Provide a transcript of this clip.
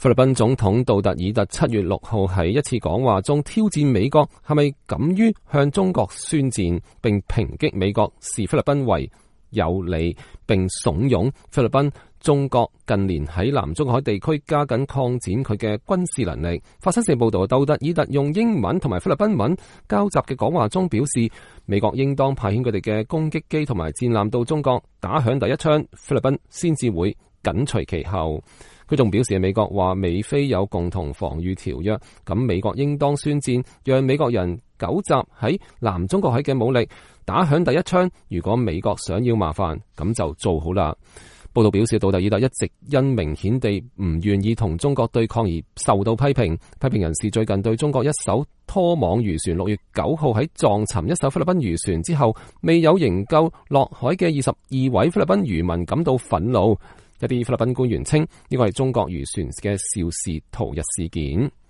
菲律賓總統杜特爾特7月6號喺一次講話中挑戰美國係咪敢於向中國宣戰，並抨擊美國視菲律賓為有理，並慫恿菲律賓中國近年喺南中國海地區加緊擴展佢嘅軍事能力。法新社報道，杜特爾特用英文同埋菲律賓文交集嘅講話中表示，美國應當派遣佢哋嘅攻擊機同埋戰艦到中國，打響第一槍，菲律賓先至會緊隨其後。佢仲表示，美國話美菲有共同防禦條約，咁美國應當宣戰，讓美國人糾集喺南中國海嘅武力，打響第一槍。如果美國想要麻煩，咁就做好啦。報道表示，杜特爾特一直因明顯地唔願意同中國對抗而受到批評。批評人士最近對中國一艘拖網漁船6月9號喺撞沉一艘菲律賓漁船之後未有營救落海嘅22位菲律賓漁民感到憤怒。一啲菲律賓官員稱呢個係中國漁船嘅肇事逃逸事件。